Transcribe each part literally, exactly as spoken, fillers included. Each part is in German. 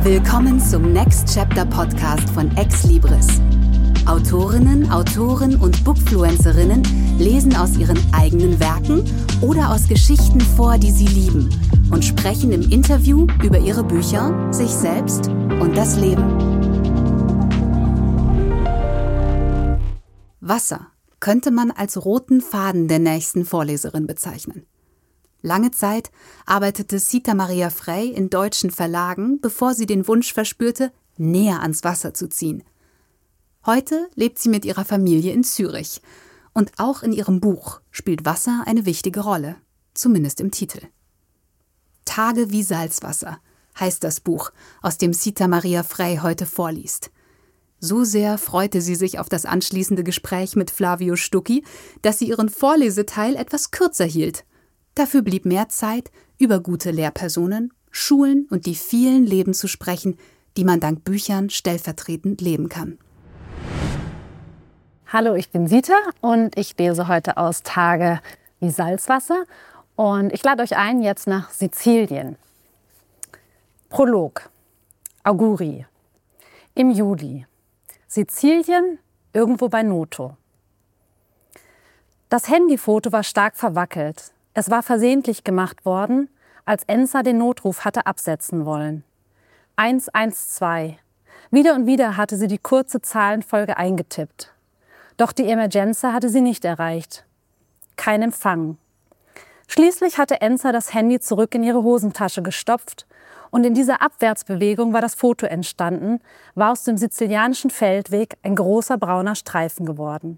Willkommen zum Next Chapter Podcast von Ex Libris. Autorinnen, Autoren und Bookfluencerinnen lesen aus ihren eigenen Werken oder aus Geschichten vor, die sie lieben, und sprechen im Interview über ihre Bücher, sich selbst und das Leben. Wasser könnte man als roten Faden der nächsten Vorleserin bezeichnen. Lange Zeit arbeitete Zita Maria Frey in deutschen Verlagen, bevor sie den Wunsch verspürte, näher ans Wasser zu ziehen. Heute lebt sie mit ihrer Familie in Zürich. Und auch in ihrem Buch spielt Wasser eine wichtige Rolle, zumindest im Titel. Tage wie Salzwasser heißt das Buch, aus dem Zita Maria Frey heute vorliest. So sehr freute sie sich auf das anschließende Gespräch mit Flavio Stucchi, dass sie ihren Vorleseteil etwas kürzer hielt. Dafür blieb mehr Zeit, über gute Lehrpersonen, Schulen und die vielen Leben zu sprechen, die man dank Büchern stellvertretend leben kann. Hallo, ich bin Zita und ich lese heute aus Tage wie Salzwasser und ich lade euch ein jetzt nach Sizilien. Prolog. Auguri. Im Juli. Sizilien, irgendwo bei Noto. Das Handyfoto war stark verwackelt. Es war versehentlich gemacht worden, als Enza den Notruf hatte absetzen wollen. eins eins zwei. Wieder und wieder hatte sie die kurze Zahlenfolge eingetippt. Doch die Emergenza hatte sie nicht erreicht. Kein Empfang. Schließlich hatte Enza das Handy zurück in ihre Hosentasche gestopft und in dieser Abwärtsbewegung war das Foto entstanden, war aus dem sizilianischen Feldweg ein großer brauner Streifen geworden.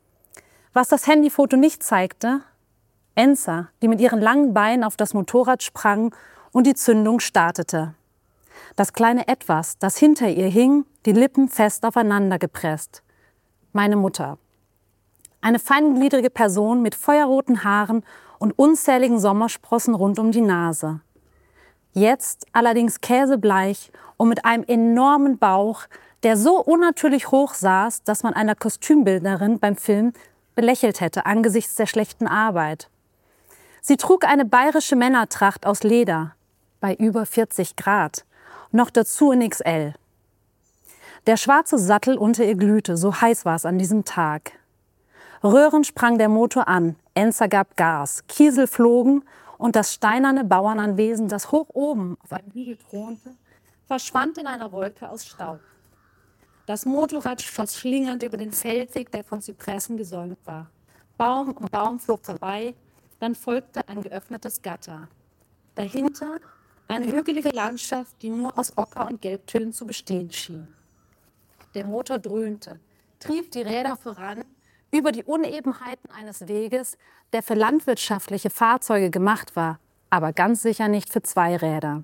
Was das Handyfoto nicht zeigte: Enza, die mit ihren langen Beinen auf das Motorrad sprang und die Zündung startete. Das kleine Etwas, das hinter ihr hing, die Lippen fest aufeinander gepresst. Meine Mutter. Eine feingliedrige Person mit feuerroten Haaren und unzähligen Sommersprossen rund um die Nase. Jetzt allerdings käsebleich und mit einem enormen Bauch, der so unnatürlich hoch saß, dass man einer Kostümbildnerin beim Film belächelt hätte angesichts der schlechten Arbeit. Sie trug eine bayerische Männertracht aus Leder, bei über vierzig Grad, noch dazu in X L. Der schwarze Sattel unter ihr glühte, so heiß war es an diesem Tag. Röhrend sprang der Motor an, Enza gab Gas, Kiesel flogen und das steinerne Bauernanwesen, das hoch oben auf einem Hügel thronte, verschwand in einer Wolke aus Staub. Das Motorrad schoss schlingernd über den Feldweg, der von Zypressen gesäumt war. Baum um Baum flog vorbei, dann folgte ein geöffnetes Gatter. Dahinter eine hügelige Landschaft, die nur aus Ocker- und Gelbtönen zu bestehen schien. Der Motor dröhnte, trieb die Räder voran, über die Unebenheiten eines Weges, der für landwirtschaftliche Fahrzeuge gemacht war, aber ganz sicher nicht für Zweiräder.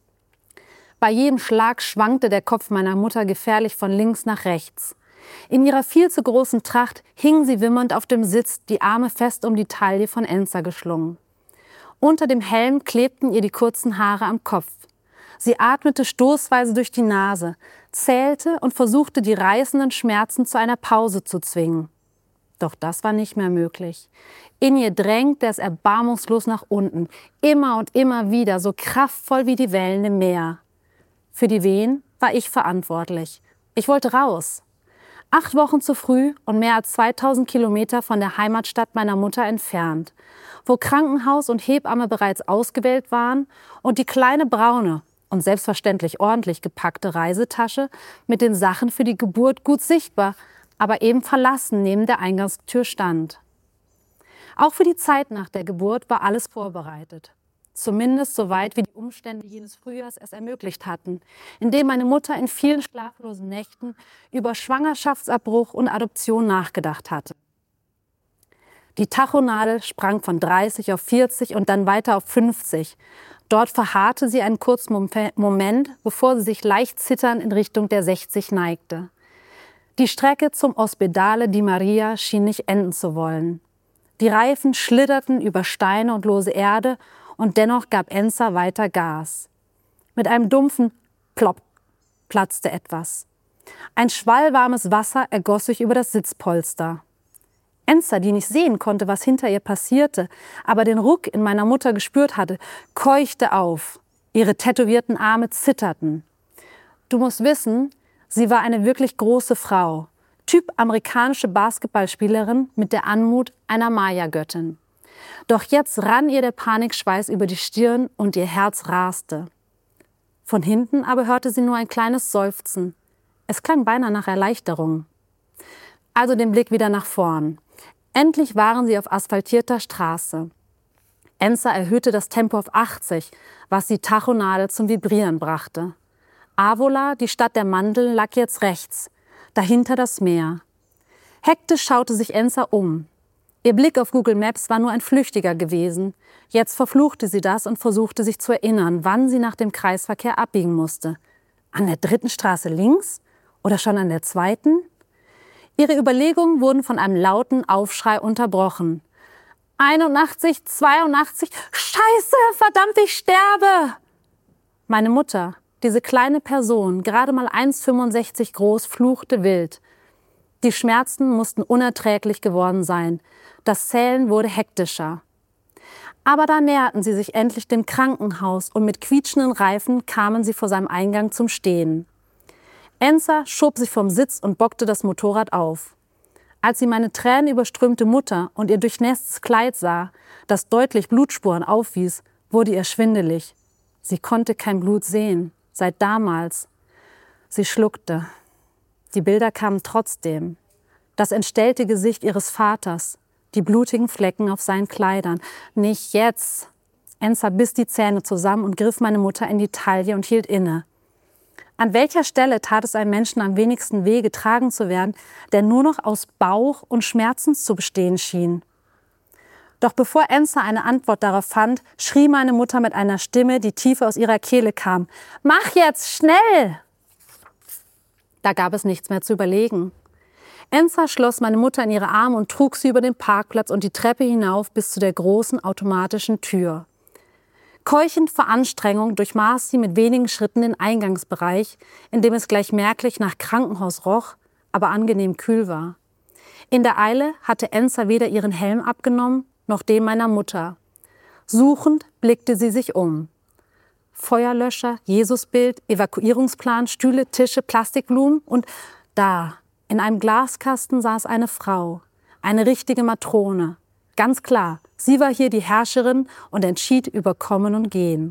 Bei jedem Schlag schwankte der Kopf meiner Mutter gefährlich von links nach rechts. In ihrer viel zu großen Tracht hing sie wimmernd auf dem Sitz, die Arme fest um die Taille von Enza geschlungen. Unter dem Helm klebten ihr die kurzen Haare am Kopf. Sie atmete stoßweise durch die Nase, zählte und versuchte, die reißenden Schmerzen zu einer Pause zu zwingen. Doch das war nicht mehr möglich. In ihr drängte es erbarmungslos nach unten, immer und immer wieder, so kraftvoll wie die Wellen im Meer. Für die Wehen war ich verantwortlich. Ich wollte raus. Acht Wochen zu früh und mehr als zweitausend Kilometer von der Heimatstadt meiner Mutter entfernt, wo Krankenhaus und Hebamme bereits ausgewählt waren und die kleine braune und selbstverständlich ordentlich gepackte Reisetasche mit den Sachen für die Geburt gut sichtbar, aber eben verlassen neben der Eingangstür stand. Auch für die Zeit nach der Geburt war alles vorbereitet. Zumindest so weit, wie die Umstände jenes Frühjahrs es ermöglicht hatten, indem meine Mutter in vielen schlaflosen Nächten über Schwangerschaftsabbruch und Adoption nachgedacht hatte. Die Tachonadel sprang von dreißig auf vierzig und dann weiter auf fünfzig. Dort verharrte sie einen kurzen Moment, bevor sie sich leicht zitternd in Richtung der sechzig neigte. Die Strecke zum Ospedale di Maria schien nicht enden zu wollen. Die Reifen schlitterten über Steine und lose Erde und dennoch gab Enza weiter Gas. Mit einem dumpfen Plopp platzte etwas. Ein Schwall warmes Wasser ergoss sich über das Sitzpolster. Enza, die nicht sehen konnte, was hinter ihr passierte, aber den Ruck in meiner Mutter gespürt hatte, keuchte auf. Ihre tätowierten Arme zitterten. Du musst wissen, sie war eine wirklich große Frau, Typ amerikanische Basketballspielerin mit der Anmut einer Maya-Göttin. Doch jetzt rann ihr der Panikschweiß über die Stirn und ihr Herz raste. Von hinten aber hörte sie nur ein kleines Seufzen. Es klang beinahe nach Erleichterung. Also den Blick wieder nach vorn. Endlich waren sie auf asphaltierter Straße. Enza erhöhte das Tempo auf achtzig, was die Tachonadel zum Vibrieren brachte. Avola, die Stadt der Mandeln, lag jetzt rechts, dahinter das Meer. Hektisch schaute sich Enza um. Ihr Blick auf Google Maps war nur ein flüchtiger gewesen. Jetzt verfluchte sie das und versuchte sich zu erinnern, wann sie nach dem Kreisverkehr abbiegen musste. An der dritten Straße links? Oder schon an der zweiten? Ihre Überlegungen wurden von einem lauten Aufschrei unterbrochen. einundachtzig, zweiundachtzig, Scheiße, verdammt, ich sterbe! Meine Mutter, diese kleine Person, gerade mal eins Komma fünfundsechzig groß, fluchte wild. Die Schmerzen mussten unerträglich geworden sein. Das Zählen wurde hektischer. Aber da näherten sie sich endlich dem Krankenhaus und mit quietschenden Reifen kamen sie vor seinem Eingang zum Stehen. Enza schob sich vom Sitz und bockte das Motorrad auf. Als sie meine tränenüberströmte Mutter und ihr durchnässtes Kleid sah, das deutlich Blutspuren aufwies, wurde ihr schwindelig. Sie konnte kein Blut sehen, seit damals. Sie schluckte. Die Bilder kamen trotzdem. Das entstellte Gesicht ihres Vaters, die blutigen Flecken auf seinen Kleidern. Nicht jetzt! Enza biss die Zähne zusammen und griff meine Mutter in die Taille und hielt inne. An welcher Stelle tat es einem Menschen am wenigsten weh, getragen zu werden, der nur noch aus Bauch und Schmerzen zu bestehen schien? Doch bevor Enza eine Antwort darauf fand, schrie meine Mutter mit einer Stimme, die tief aus ihrer Kehle kam: »Mach jetzt, schnell!« Da gab es nichts mehr zu überlegen. Enza schloss meine Mutter in ihre Arme und trug sie über den Parkplatz und die Treppe hinauf bis zu der großen automatischen Tür. Keuchend vor Anstrengung durchmaß sie mit wenigen Schritten den Eingangsbereich, in dem es gleich merklich nach Krankenhaus roch, aber angenehm kühl war. In der Eile hatte Enza weder ihren Helm abgenommen, noch den meiner Mutter. Suchend blickte sie sich um. Feuerlöscher, Jesusbild, Evakuierungsplan, Stühle, Tische, Plastikblumen und da, in einem Glaskasten saß eine Frau, eine richtige Matrone. Ganz klar, sie war hier die Herrscherin und entschied über Kommen und Gehen.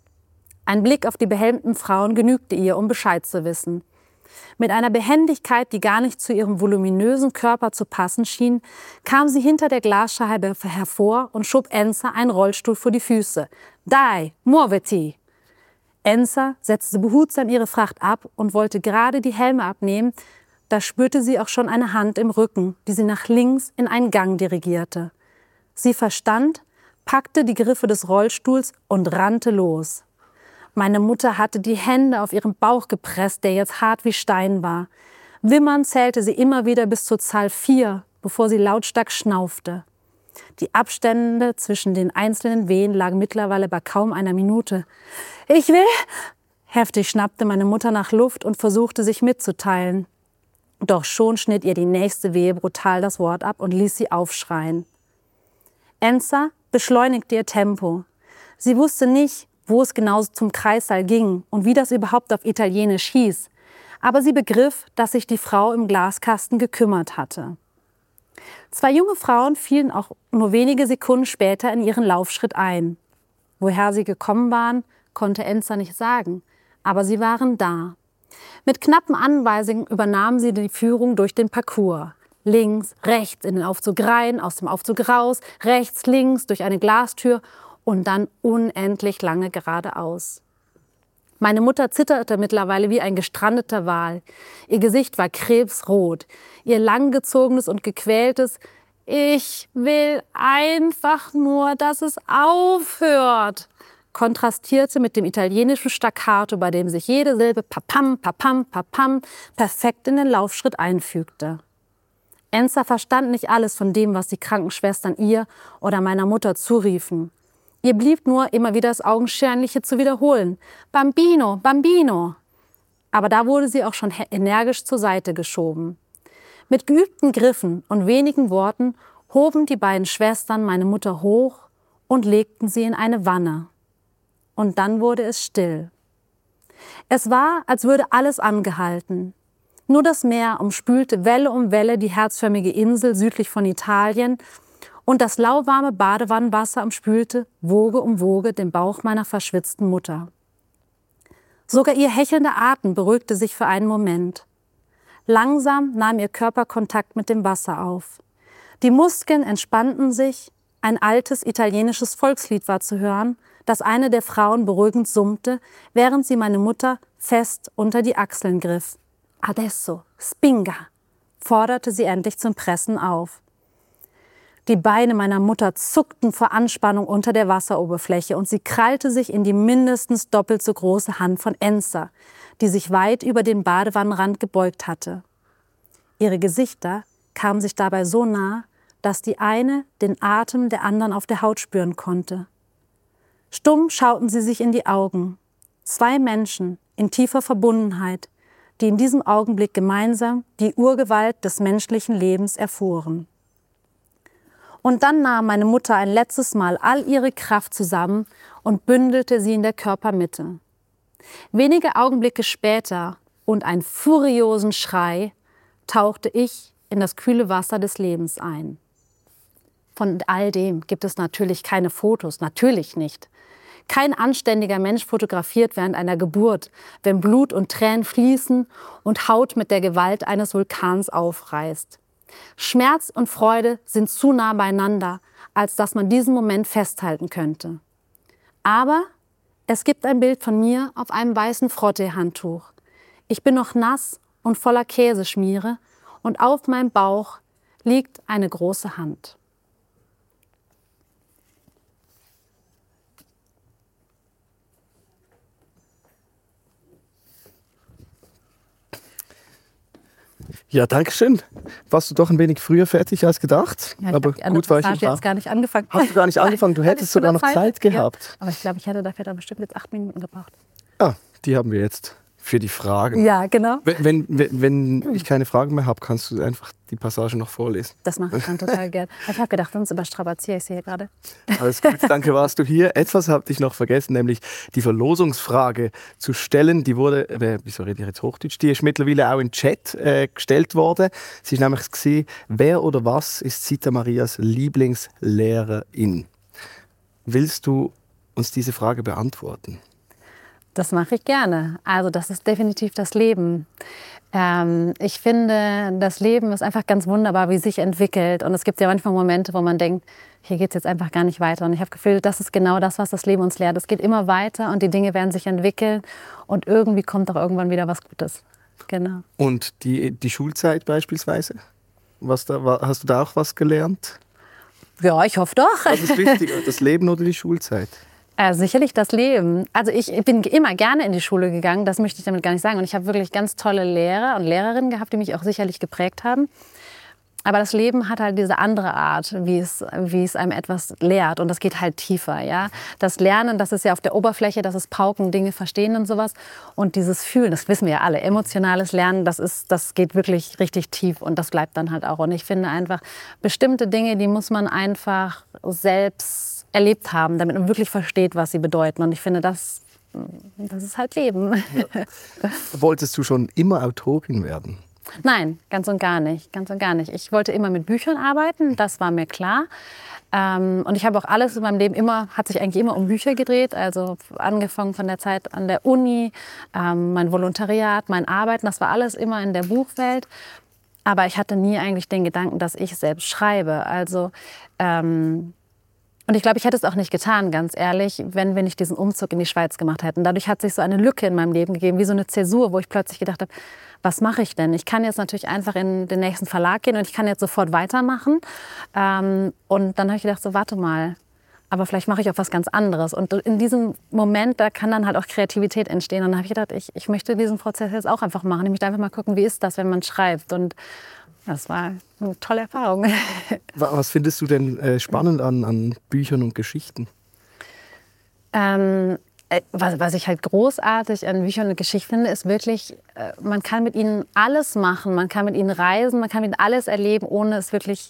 Ein Blick auf die behelmten Frauen genügte ihr, um Bescheid zu wissen. Mit einer Behendigkeit, die gar nicht zu ihrem voluminösen Körper zu passen schien, kam sie hinter der Glasscheibe hervor und schob Enza einen Rollstuhl vor die Füße. »Dai, muoviti!« Enza setzte behutsam ihre Fracht ab und wollte gerade die Helme abnehmen, da spürte sie auch schon eine Hand im Rücken, die sie nach links in einen Gang dirigierte. Sie verstand, packte die Griffe des Rollstuhls und rannte los. Meine Mutter hatte die Hände auf ihren Bauch gepresst, der jetzt hart wie Stein war. Wimmernd zählte sie immer wieder bis zur Zahl vier, bevor sie lautstark schnaufte. Die Abstände zwischen den einzelnen Wehen lagen mittlerweile bei kaum einer Minute. »Ich will!« Heftig schnappte meine Mutter nach Luft und versuchte, sich mitzuteilen. Doch schon schnitt ihr die nächste Wehe brutal das Wort ab und ließ sie aufschreien. Enza beschleunigte ihr Tempo. Sie wusste nicht, wo es genau zum Kreissaal ging und wie das überhaupt auf Italienisch hieß. Aber sie begriff, dass sich die Frau im Glaskasten gekümmert hatte. Zwei junge Frauen fielen auch nur wenige Sekunden später in ihren Laufschritt ein. Woher sie gekommen waren, konnte Enza nicht sagen, aber sie waren da. Mit knappen Anweisungen übernahmen sie die Führung durch den Parcours. Links, rechts, in den Aufzug rein, aus dem Aufzug raus, rechts, links, durch eine Glastür und dann unendlich lange geradeaus. Meine Mutter zitterte mittlerweile wie ein gestrandeter Wal. Ihr Gesicht war krebsrot. Ihr langgezogenes und gequältes »Ich will einfach nur, dass es aufhört« kontrastierte mit dem italienischen Staccato, bei dem sich jede Silbe papam, papam, papam perfekt in den Laufschritt einfügte. Enza verstand nicht alles von dem, was die Krankenschwestern ihr oder meiner Mutter zuriefen. Ihr blieb nur, immer wieder das Augenscheinliche zu wiederholen. »Bambino, Bambino!« Aber da wurde sie auch schon energisch zur Seite geschoben. Mit geübten Griffen und wenigen Worten hoben die beiden Schwestern meine Mutter hoch und legten sie in eine Wanne. Und dann wurde es still. Es war, als würde alles angehalten. Nur das Meer umspülte Welle um Welle die herzförmige Insel südlich von Italien und das lauwarme Badewannenwasser umspülte Woge um Woge den Bauch meiner verschwitzten Mutter. Sogar ihr hechelnder Atem beruhigte sich für einen Moment. Langsam nahm ihr Körper Kontakt mit dem Wasser auf. Die Muskeln entspannten sich, ein altes italienisches Volkslied war zu hören, das eine der Frauen beruhigend summte, während sie meine Mutter fest unter die Achseln griff. Adesso, spinga, forderte sie endlich zum Pressen auf. Die Beine meiner Mutter zuckten vor Anspannung unter der Wasseroberfläche und sie krallte sich in die mindestens doppelt so große Hand von Enza, die sich weit über den Badewannenrand gebeugt hatte. Ihre Gesichter kamen sich dabei so nah, dass die eine den Atem der anderen auf der Haut spüren konnte. Stumm schauten sie sich in die Augen. Zwei Menschen in tiefer Verbundenheit, die in diesem Augenblick gemeinsam die Urgewalt des menschlichen Lebens erfuhren. Und dann nahm meine Mutter ein letztes Mal all ihre Kraft zusammen und bündelte sie in der Körpermitte. Wenige Augenblicke später und ein furiosen Schrei tauchte ich in das kühle Wasser des Lebens ein. Von all dem gibt es natürlich keine Fotos, natürlich nicht. Kein anständiger Mensch fotografiert während einer Geburt, wenn Blut und Tränen fließen und Haut mit der Gewalt eines Vulkans aufreißt. Schmerz und Freude sind zu nah beieinander, als dass man diesen Moment festhalten könnte. Aber es gibt ein Bild von mir auf einem weißen Frotteehandtuch. Ich bin noch nass und voller Käseschmiere und auf meinem Bauch liegt eine große Hand. Ja, danke schön. Warst du doch ein wenig früher fertig als gedacht? Ja, ich aber hab gut war ich jetzt gar nicht angefangen. Hast du gar nicht angefangen? Du hättest sogar noch Zeit, Zeit gehabt. Ja, aber ich glaube, ich hätte dafür dann bestimmt jetzt acht Minuten gebraucht. Ah, die haben wir jetzt für die Fragen. Ja, genau. Wenn, wenn, wenn ich keine Fragen mehr habe, kannst du einfach die Passage noch vorlesen. Das mache ich dann total gern. Ich habe gedacht, sonst überstrapaziere ich sie hier gerade. Alles gut, danke, warst du hier. Etwas habe ich noch vergessen, nämlich die Verlosungsfrage zu stellen. Die wurde, äh, wieso rede ich jetzt Hochdeutsch? Die ist mittlerweile auch im Chat äh, gestellt worden. Sie ist nämlich gewesen, wer oder was ist Zita Marias Lieblingslehrerin? Willst du uns diese Frage beantworten? Das mache ich gerne. Also das ist definitiv das Leben. Ähm, ich finde, das Leben ist einfach ganz wunderbar, wie es sich entwickelt. Und es gibt ja manchmal Momente, wo man denkt, hier geht es jetzt einfach gar nicht weiter. Und ich habe das Gefühl, das ist genau das, was das Leben uns lehrt. Es geht immer weiter und die Dinge werden sich entwickeln. Und irgendwie kommt auch irgendwann wieder was Gutes. Genau. Und die, die Schulzeit beispielsweise? Was da, hast du da auch was gelernt? Ja, ich hoffe doch. Was ist wichtiger, das Leben oder die Schulzeit? Äh, sicherlich das Leben. Also ich bin immer gerne in die Schule gegangen, das möchte ich damit gar nicht sagen. Und ich habe wirklich ganz tolle Lehrer und Lehrerinnen gehabt, die mich auch sicherlich geprägt haben. Aber das Leben hat halt diese andere Art, wie es, wie es einem etwas lehrt. Und das geht halt tiefer. Ja? Das Lernen, das ist ja auf der Oberfläche, das ist Pauken, Dinge verstehen und sowas. Und dieses Fühlen, das wissen wir ja alle, emotionales Lernen, das, ist, das geht wirklich richtig tief. Und das bleibt dann halt auch. Und ich finde einfach, bestimmte Dinge, die muss man einfach selbst erlebt haben, damit man wirklich versteht, was sie bedeuten. Und ich finde, das, das ist halt Leben. Ja. Wolltest du schon immer Autorin werden? Nein, ganz und gar nicht. Ganz und gar nicht. Ich wollte immer mit Büchern arbeiten, das war mir klar. Ähm, und ich habe auch alles in meinem Leben immer, hat sich eigentlich immer um Bücher gedreht. Also angefangen von der Zeit an der Uni, ähm, mein Volontariat, mein Arbeiten, das war alles immer in der Buchwelt. Aber ich hatte nie eigentlich den Gedanken, dass ich selbst schreibe. Also ähm, Und ich glaube, ich hätte es auch nicht getan, ganz ehrlich, wenn wir nicht diesen Umzug in die Schweiz gemacht hätten. Dadurch hat sich so eine Lücke in meinem Leben gegeben, wie so eine Zäsur, wo ich plötzlich gedacht habe, was mache ich denn? Ich kann jetzt natürlich einfach in den nächsten Verlag gehen und ich kann jetzt sofort weitermachen. Ähm, und dann habe ich gedacht, so warte mal, aber vielleicht mache ich auch was ganz anderes. Und in diesem Moment, da kann dann halt auch Kreativität entstehen. Und dann habe ich gedacht, ich, ich möchte diesen Prozess jetzt auch einfach machen. Ich möchte einfach mal gucken, wie ist das, wenn man schreibt. Und das war eine tolle Erfahrung. Was findest du denn äh, spannend an, an Büchern und Geschichten? Ähm, was, was ich halt großartig an Büchern und Geschichten finde, ist wirklich, äh, man kann mit ihnen alles machen. Man kann mit ihnen reisen, man kann mit ihnen alles erleben, ohne es wirklich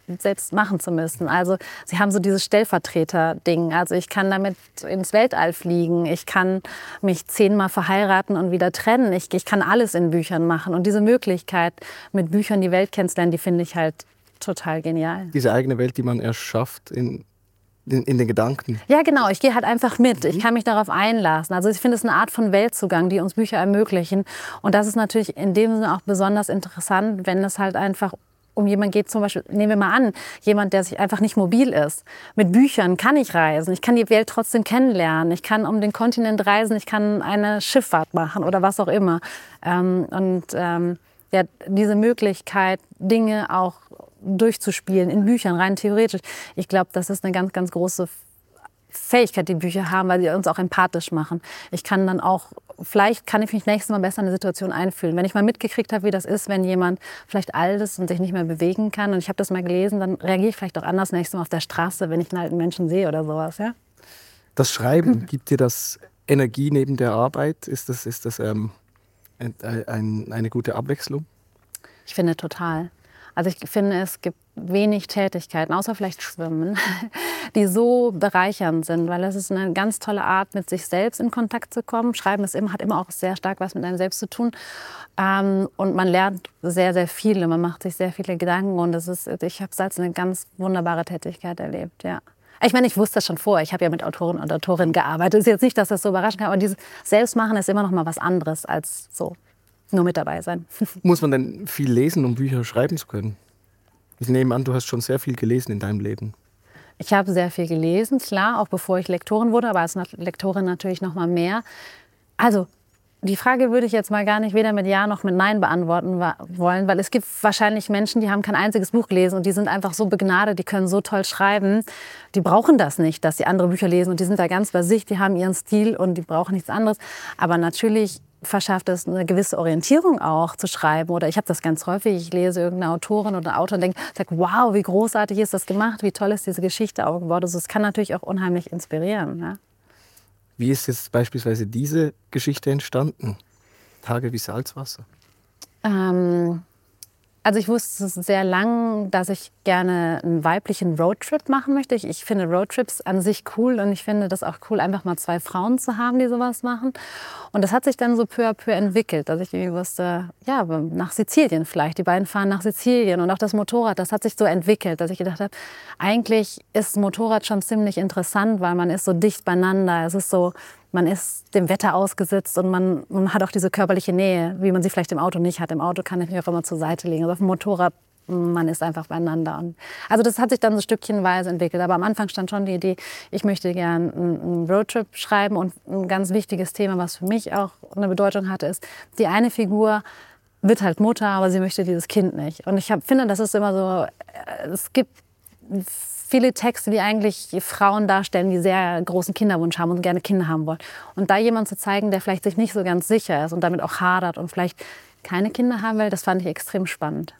selbst machen zu müssen. Also sie haben so dieses Stellvertreter-Ding. Also ich kann damit ins Weltall fliegen, ich kann mich zehnmal verheiraten und wieder trennen. Ich, ich kann alles in Büchern machen. Und diese Möglichkeit, mit Büchern die Welt kennenzulernen, die finde ich halt total genial. Diese eigene Welt, die man erschafft in, in, in den Gedanken. Ja, genau. Ich gehe halt einfach mit. Ich kann mich darauf einlassen. Also ich finde es eine Art von Weltzugang, die uns Bücher ermöglichen. Und das ist natürlich in dem Sinne auch besonders interessant, wenn es halt einfach um jemanden geht, zum Beispiel, nehmen wir mal an, jemand, der sich einfach nicht mobil ist. Mit Büchern kann ich reisen. Ich kann die Welt trotzdem kennenlernen. Ich kann um den Kontinent reisen. Ich kann eine Schifffahrt machen oder was auch immer. Ähm, und ähm, ja, diese Möglichkeit, Dinge auch durchzuspielen in Büchern, rein theoretisch. Ich glaube, das ist eine ganz, ganz große Fähigkeit, die Bücher haben, weil sie uns auch empathisch machen. Ich kann dann auch, vielleicht kann ich mich nächstes Mal besser in eine Situation einfühlen. Wenn ich mal mitgekriegt habe, wie das ist, wenn jemand vielleicht alt ist und sich nicht mehr bewegen kann und ich habe das mal gelesen, dann reagiere ich vielleicht auch anders nächstes Mal auf der Straße, wenn ich einen alten Menschen sehe oder sowas. Ja? Das Schreiben, gibt dir das Energie neben der Arbeit? Ist das, ist das ähm, ein, ein, eine gute Abwechslung? Ich finde total. Also ich finde, es gibt wenig Tätigkeiten, außer vielleicht Schwimmen, die so bereichernd sind, weil es ist eine ganz tolle Art, mit sich selbst in Kontakt zu kommen. Schreiben ist immer, hat immer auch sehr stark was mit einem selbst zu tun. Ähm, und man lernt sehr, sehr viel. Man macht sich sehr viele Gedanken. Und das ist, ich habe es als eine ganz wunderbare Tätigkeit erlebt, ja. Ich meine, ich wusste das schon vorher. Ich habe ja mit Autoren und Autorinnen gearbeitet. Es ist jetzt nicht, dass das so überraschend kann, aber dieses Selbstmachen ist immer noch mal was anderes als so nur mit dabei sein. Muss man denn viel lesen, um Bücher schreiben zu können? Ich nehme an, du hast schon sehr viel gelesen in deinem Leben. Ich habe sehr viel gelesen, klar, auch bevor ich Lektorin wurde, aber als Lektorin natürlich noch mal mehr. Also die Frage würde ich jetzt mal gar nicht weder mit Ja noch mit Nein beantworten wollen, weil es gibt wahrscheinlich Menschen, die haben kein einziges Buch gelesen und die sind einfach so begnadet, die können so toll schreiben. Die brauchen das nicht, dass sie andere Bücher lesen und die sind da ganz bei sich, die haben ihren Stil und die brauchen nichts anderes. Aber natürlich verschafft es eine gewisse Orientierung auch zu schreiben. Oder ich habe das ganz häufig, ich lese irgendeine Autorin oder Autor und denke, sag, wow, wie großartig ist das gemacht, wie toll ist diese Geschichte aufgebaut. Also es kann natürlich auch unheimlich inspirieren. Ja? Wie ist jetzt beispielsweise diese Geschichte entstanden? Tage wie Salzwasser? Ähm, also ich wusste sehr lang, dass ich gerne einen weiblichen Roadtrip machen möchte. Ich, ich finde Roadtrips an sich cool und ich finde das auch cool, einfach mal zwei Frauen zu haben, die sowas machen. Und das hat sich dann so peu à peu entwickelt, dass ich irgendwie wusste, ja, nach Sizilien vielleicht. Die beiden fahren nach Sizilien und auch das Motorrad, das hat sich so entwickelt, dass ich gedacht habe, eigentlich ist Motorrad schon ziemlich interessant, weil man ist so dicht beieinander. Es ist so, man ist dem Wetter ausgesetzt und man, man hat auch diese körperliche Nähe, wie man sie vielleicht im Auto nicht hat. Im Auto kann ich mich auch immer zur Seite legen. Also auf dem Motorrad, man ist einfach beieinander. Und also das hat sich dann so stückchenweise entwickelt. Aber am Anfang stand schon die Idee, ich möchte gerne einen Roadtrip schreiben. Und ein ganz wichtiges Thema, was für mich auch eine Bedeutung hatte, ist, die eine Figur wird halt Mutter, aber sie möchte dieses Kind nicht. Und ich hab, finde, das ist immer so, es gibt viele Texte, die eigentlich Frauen darstellen, die sehr großen Kinderwunsch haben und gerne Kinder haben wollen. Und da jemanden zu zeigen, der vielleicht sich nicht so ganz sicher ist und damit auch hadert und vielleicht keine Kinder haben will, das fand ich extrem spannend.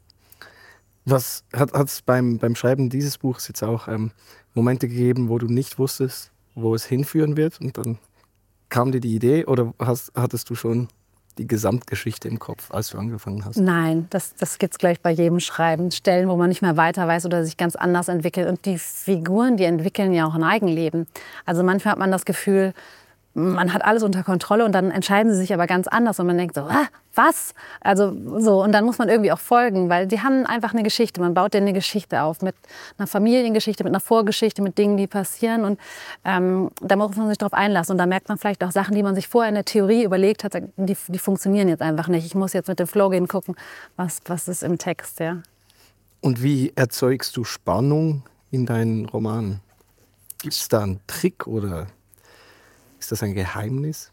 Was hat es beim, beim Schreiben dieses Buchs jetzt auch ähm, Momente gegeben, wo du nicht wusstest, wo es hinführen wird? Und dann kam dir die Idee oder hast, hattest du schon die Gesamtgeschichte im Kopf, als du angefangen hast? Nein, das, das gibt es gleich bei jedem Schreiben. Stellen, wo man nicht mehr weiter weiß oder sich ganz anders entwickelt. Und die Figuren, die entwickeln ja auch ein Eigenleben. Also manchmal hat man das Gefühl, man hat alles unter Kontrolle und dann entscheiden sie sich aber ganz anders und man denkt so, ah, was? Also so, und dann muss man irgendwie auch folgen, weil die haben einfach eine Geschichte. Man baut denen eine Geschichte auf mit einer Familiengeschichte, mit einer Vorgeschichte, mit Dingen, die passieren und ähm, da muss man sich darauf einlassen und da merkt man vielleicht auch Sachen, die man sich vorher in der Theorie überlegt hat, die, die funktionieren jetzt einfach nicht. Ich muss jetzt mit dem Flow gehen, gucken, was, was ist im Text, ja. Und wie erzeugst du Spannung in deinen Romanen? Gibt es da einen Trick oder ist das ein Geheimnis?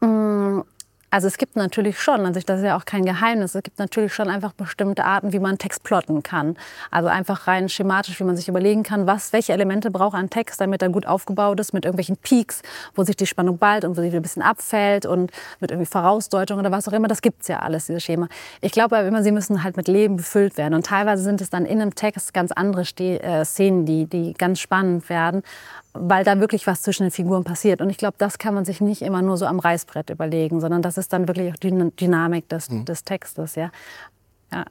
Also es gibt natürlich schon, also das ist ja auch kein Geheimnis, es gibt natürlich schon einfach bestimmte Arten, wie man Text plotten kann. Also einfach rein schematisch, wie man sich überlegen kann, was, welche Elemente braucht ein Text, damit er gut aufgebaut ist, mit irgendwelchen Peaks, wo sich die Spannung ballt und wo sie wieder ein bisschen abfällt und mit irgendwie Vorausdeutung oder was auch immer. Das gibt's ja alles, dieses Schema. Ich glaube aber immer, sie müssen halt mit Leben befüllt werden. Und teilweise sind es dann in einem Text ganz andere Ste- äh, Szenen, die, die ganz spannend werden, weil da wirklich was zwischen den Figuren passiert. Und ich glaube, das kann man sich nicht immer nur so am Reißbrett überlegen, sondern das ist dann wirklich auch die Dynamik des, mhm. des Textes. Ja. Ja.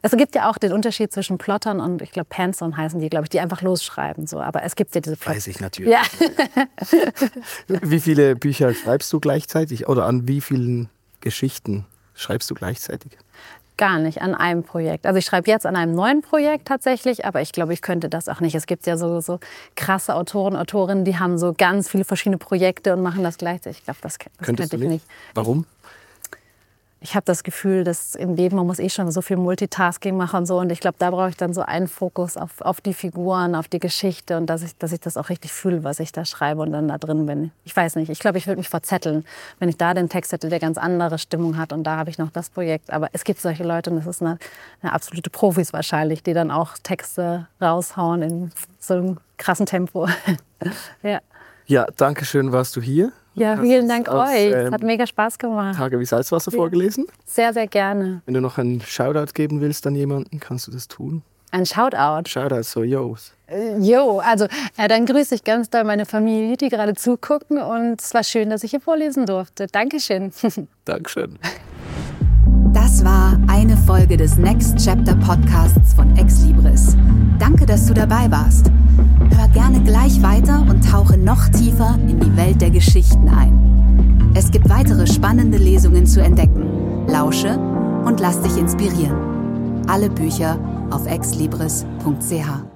Es gibt ja auch den Unterschied zwischen Plottern und, ich glaube, Pantsern heißen die, glaube ich, die einfach losschreiben. So. Aber es gibt ja diese Plot- Weiß ich natürlich. Ja. Wie viele Bücher schreibst du gleichzeitig oder an wie vielen Geschichten schreibst du gleichzeitig? Gar nicht, an einem Projekt. Also ich schreibe jetzt an einem neuen Projekt tatsächlich, aber ich glaube, ich könnte das auch nicht. Es gibt ja so, so krasse Autoren, Autorinnen, die haben so ganz viele verschiedene Projekte und machen das gleichzeitig. Ich glaube, das, das könnte ich nicht. nicht. Warum? Ich habe das Gefühl, dass im Leben, man muss eh schon so viel Multitasking machen und so. Und ich glaube, da brauche ich dann so einen Fokus auf, auf die Figuren, auf die Geschichte und dass ich, dass ich das auch richtig fühle, was ich da schreibe und dann da drin bin. Ich weiß nicht, ich glaube, ich würde mich verzetteln, wenn ich da den Text hätte, der ganz andere Stimmung hat und da habe ich noch das Projekt. Aber es gibt solche Leute und das ist eine, eine absolute Profis wahrscheinlich, die dann auch Texte raushauen in so einem krassen Tempo. Ja. Ja, danke schön, warst du hier. Ja, vielen Dank aus, euch. Es ähm, hat mega Spaß gemacht. Tage wie Salzwasser ja. vorgelesen. Sehr, sehr gerne. Wenn du noch einen Shoutout geben willst an jemanden, kannst du das tun. Ein Shoutout? Shoutout, so yo. Äh, yo, also äh, dann grüße ich ganz doll meine Familie, die gerade zugucken. Und es war schön, dass ich hier vorlesen durfte. Dankeschön. Dankeschön. Das war eine Folge des Next Chapter Podcasts von Exlibris. Danke, dass du dabei warst. Hör gerne gleich weiter und tauche noch tiefer in die Welt der Geschichten ein. Es gibt weitere spannende Lesungen zu entdecken. Lausche und lass dich inspirieren. Alle Bücher auf exlibris punkt c h.